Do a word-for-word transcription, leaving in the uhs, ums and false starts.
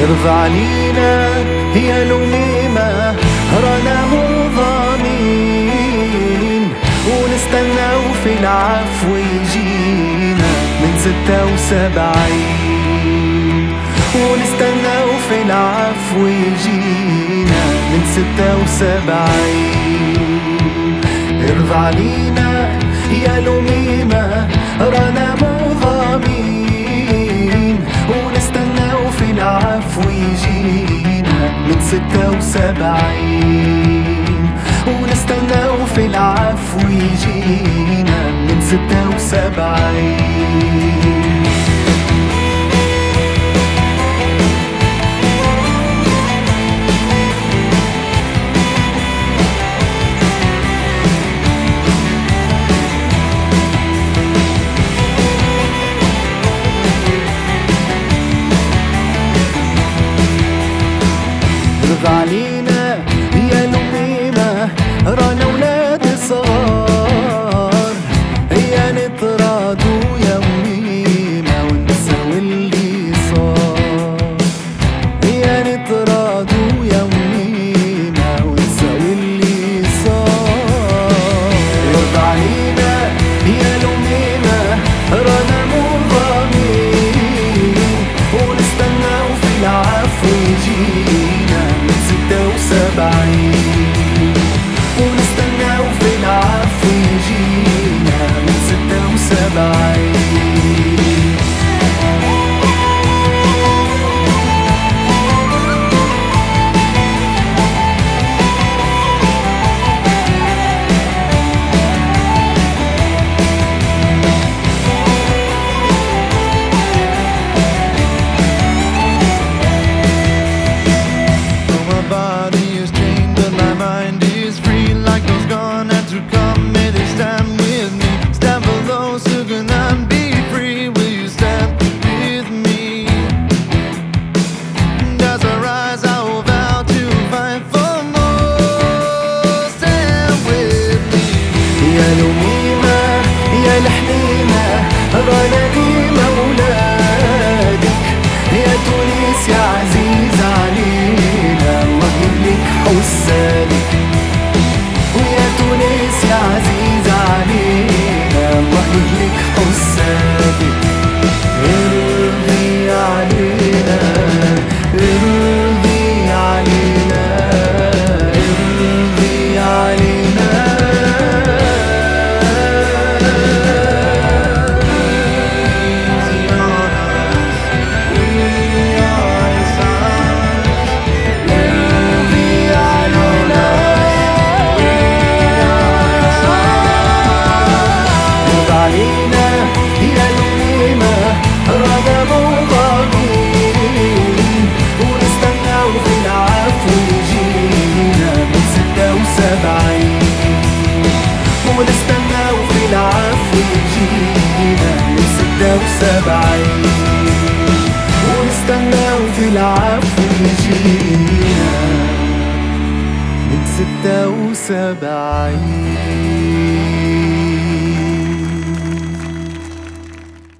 ارضى علينا يا لميمة رانا مو ضامين، ونستنى وفي العفو يجينا من ستة وسبعين، ونستنى وفي العفو يجينا من ستة وسبعين. ارضى علينا يا لميمة رانا مو ضامين، ونستنى وفي العفو يجينا من ستة وسبعين، ونستنى وفي العفو يجينا من ستة وسبعين. ارضى علينا يا لميمة رانا ولاد صغار، يا نتراضوا يا لميمة ونساوي اللي صار، يا نتراضوا يا لميمة ونساوي اللي صار. ارضى علينا يا لميمة رانا مو ضامين، ونستنى وفي العفو يجينا من ستة وسبعين، ونستنى وفي العفو يجينا من ستة وسبعين. يا لميمة يا الحليمة رانا ديما ولادك، يا تونس يا عزيز علينا الله يهلك حسادك، ويا تونس يا عزيز علينا الله يهلك حسادك. ارضي علينا ارضي علينا ارضي علينا. ونستنى وفي العفو يجينا من ستة وسبعين، ونستنى وفي العفو يجينا من ستة وسبعين.